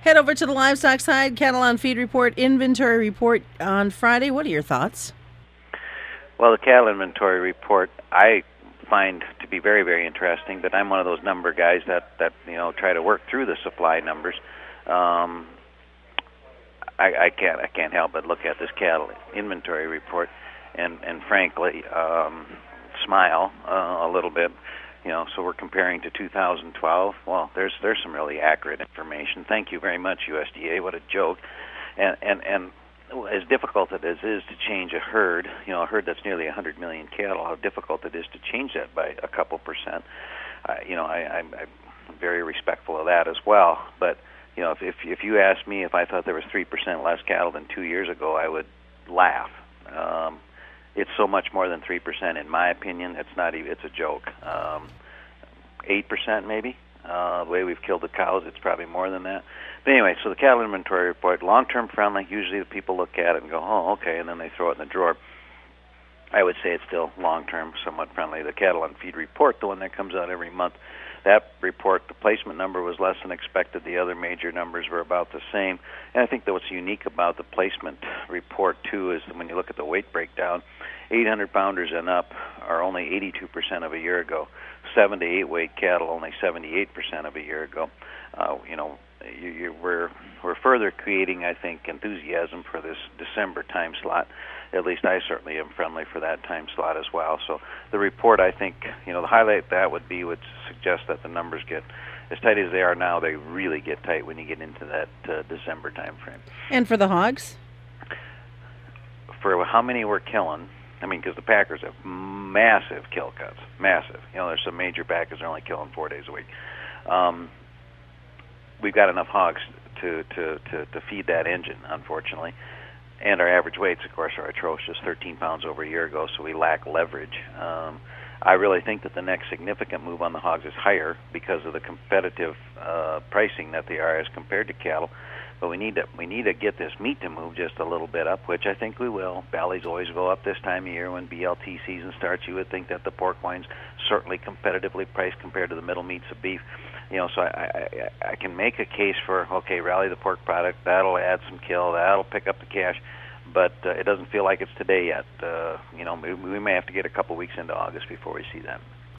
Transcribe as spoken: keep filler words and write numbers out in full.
Head over to the livestock side. Cattle on feed report, inventory report on Friday. What are your thoughts? Well, the cattle inventory report I find to be very, very interesting, but I'm one of those number guys that, that you know, try to work through the supply numbers. Um, I, I can't I can't help but look at this cattle inventory report and, and frankly, um, smile uh, a little bit. You know, so we're comparing to two thousand twelve. Well, there's there's some really accurate information. Thank you very much, U S D A. What a joke. And and and as difficult as it is to change a herd, you know, a herd that's nearly one hundred million cattle, how difficult it is to change that by a couple percent. Uh, you know, I, I'm, I'm very respectful of that as well. But you know, if if, if you asked me if I thought there was three percent less cattle than two years ago, I would laugh. Um, It's so much more than three percent, in my opinion. It's not even, it's a joke. Um, eight percent maybe. Uh, the way we've killed the cows, it's probably more than that. But anyway, so the cattle inventory report, long-term friendly. Usually the people look at it and go, oh, okay, and then they throw it in the drawer. I would say it's still long-term, somewhat friendly. The cattle on feed report, the one that comes out every month, that report, the placement number was less than expected. The other major numbers were about the same. And I think that what's unique about the placement report, too, is that when you look at the weight breakdown, eight hundred pounders and up are only eighty-two percent of a year ago. seven to eight weight cattle, only seventy-eight percent of a year ago. Uh, you know, you, you, we're, we're further creating, I think, enthusiasm for this December time slot. At least I certainly am friendly for that time slot as well. So the report, I think, you know, the highlight of that would be would suggest that the numbers get as tight as they are now. They really get tight when you get into that uh, December time frame. And for the hogs? For how many we're killing, I mean, because the packers have massive kill cuts, massive. You know, there's some major packers that are only killing four days a week. Um, we've got enough hogs to, to, to, to feed that engine, unfortunately. And our average weights, of course, are atrocious, thirteen pounds over a year ago, so we lack leverage. Um, I really think that the next significant move on the hogs is higher because of the competitive uh, pricing that they are as compared to cattle. But we need to we need to get this meat to move just a little bit up, which I think we will. Bellies always go up this time of year when B L T season starts. You would think that the pork wine's certainly competitively priced compared to the middle meats of beef. You know, so I, I I can make a case for, okay, rally the pork product. That'll add some kill. That'll pick up the cash. But uh, it doesn't feel like it's today yet. Uh, you know, we, we may have to get a couple weeks into August before we see that.